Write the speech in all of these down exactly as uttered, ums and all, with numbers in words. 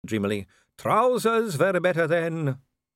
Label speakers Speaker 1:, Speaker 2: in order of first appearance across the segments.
Speaker 1: dreamily. Trousers were better then.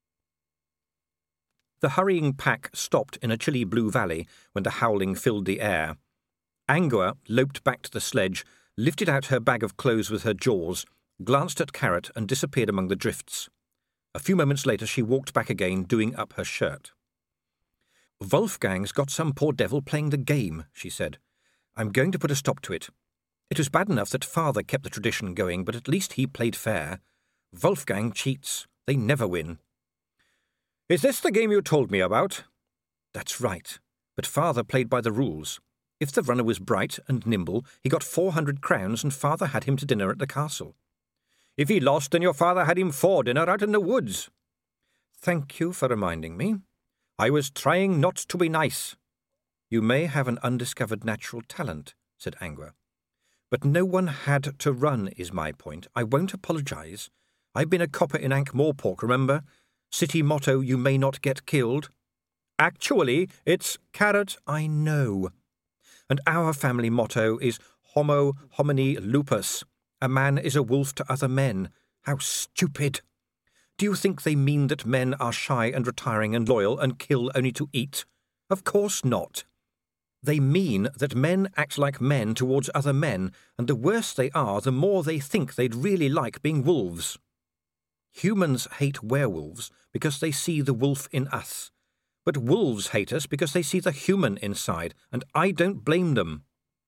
Speaker 1: The hurrying pack stopped in a chilly blue valley when the howling filled the air. Angua loped back to the sledge, lifted out her bag of clothes with her jaws, glanced at Carrot and disappeared among the drifts. A few moments later she walked back again, doing up her shirt. Wolfgang's got some poor devil playing the game, she said. I'm going to put a stop to it. It was bad enough that father kept the tradition going, but at least he played fair. Wolfgang cheats. They never win. Is this the game you told me about? That's right, but father played by the rules. If the runner was bright and nimble, he got four hundred crowns and father had him to dinner at the castle. If he lost, then your father had him for dinner out in the woods. Thank you for reminding me. I was trying not to be nice. You may have an undiscovered natural talent, said Angua. But no one had to run, is my point. I won't apologise. I've been a copper in Ankh-Morpork, remember? City motto, you may not get killed. Actually, it's Carrot, I know. And our family motto is Homo homini lupus. A man is a wolf to other men. How stupid! Do you think they mean that men are shy and retiring and loyal and kill only to eat? Of course not. They mean that men act like men towards other men, and the worse they are, the more they think they'd really like being wolves. Humans hate werewolves because they see the wolf in us. But wolves hate us because they see the human inside, and I don't blame them.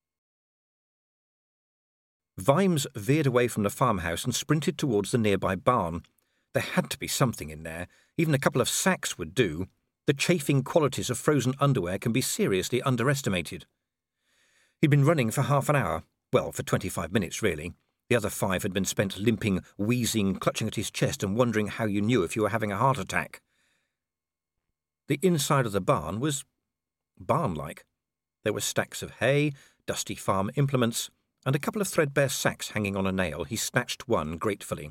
Speaker 1: Vimes veered away from the farmhouse and sprinted towards the nearby barn. There had to be something in there. Even a couple of sacks would do. The chafing qualities of frozen underwear can be seriously underestimated. He'd been running for half an hour. Well, for twenty-five minutes, really. The other five had been spent limping, wheezing, clutching at his chest and wondering how you knew if you were having a heart attack. The inside of the barn was barn-like. There were stacks of hay, dusty farm implements, and a couple of threadbare sacks hanging on a nail. He snatched one gratefully.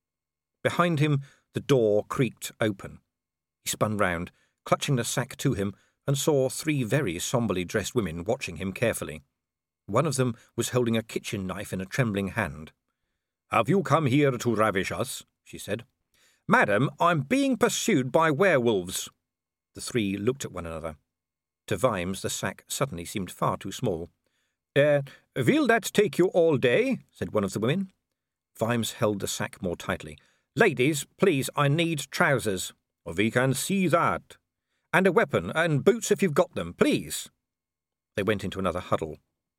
Speaker 1: Behind him, the door creaked open. He spun round, clutching the sack to him, and saw three very sombrely dressed women watching him carefully. One of them was holding a kitchen knife in a trembling hand. "Have you come here to ravish us?" she said. "Madam, I'm being pursued by werewolves." The three looked at one another. To Vimes, the sack suddenly seemed far too small. Uh, will that take you all day?" said one of the women. Vimes held the sack more tightly. "Ladies, please, I need trousers." "We can see that." "And a weapon, and boots if you've got them, please." They went into another huddle.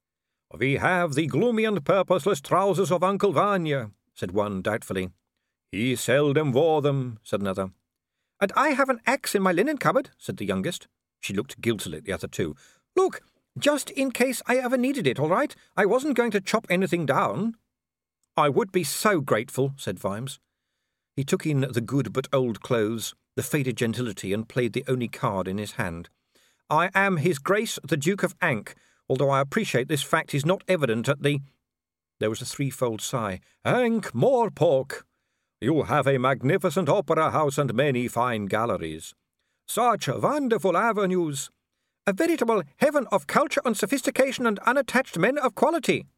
Speaker 1: "We have the gloomy and purposeless trousers of Uncle Vanya," said one doubtfully. "He seldom wore them," said another. "And I have an axe in my linen cupboard," said the youngest. She looked guiltily at the other two. "Look, just in case I ever needed it, all right? I wasn't going to chop anything down." "I would be so grateful," said Vimes. He took in the good but old clothes, the faded gentility, and played the only card in his hand. "I am His Grace the Duke of Ankh, although I appreciate this fact is not evident at the—" There was a threefold sigh. "Ankh-Morpork! You have a magnificent opera house and many fine galleries. Such wonderful avenues. A veritable heaven of culture and sophistication and unattached men of quality."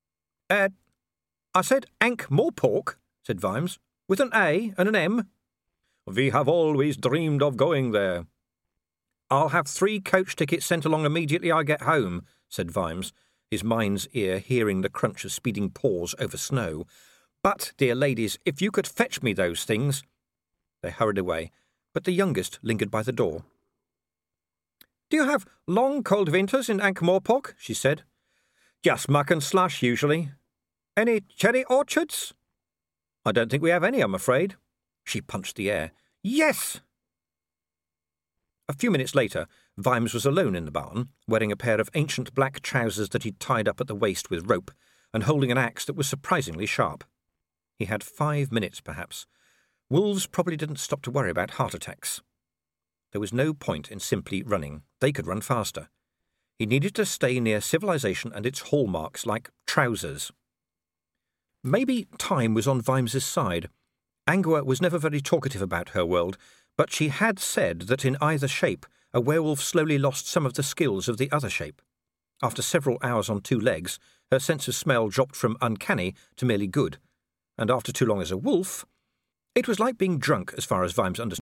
Speaker 1: Uh, I said Ankh-Morpork, said Vimes, with an A and an M. "We have always dreamed of going there." "I'll have three coach tickets sent along immediately I get home," said Vimes, his mind's ear hearing the crunch of speeding paws over snow. "But, dear ladies, if you could fetch me those things—" They hurried away, but the youngest lingered by the door. "Do you have long, cold winters in Ankh-Morpork?" she said. "Just muck and slush, usually." "Any cherry orchards?" "I don't think we have any, I'm afraid." She punched the air. "Yes!" A few minutes later, Vimes was alone in the barn, wearing a pair of ancient black trousers that he'd tied up at the waist with rope, and holding an axe that was surprisingly sharp. He had five minutes, perhaps. Wolves probably didn't stop to worry about heart attacks. There was no point in simply running. They could run faster. He needed to stay near civilization and its hallmarks, like trousers. Maybe time was on Vimes's side. Angua was never very talkative about her world, but she had said that in either shape a werewolf slowly lost some of the skills of the other shape. After several hours on two legs, her sense of smell dropped from uncanny to merely good, and after too long as a wolf, it was like being drunk as far as Vimes understood.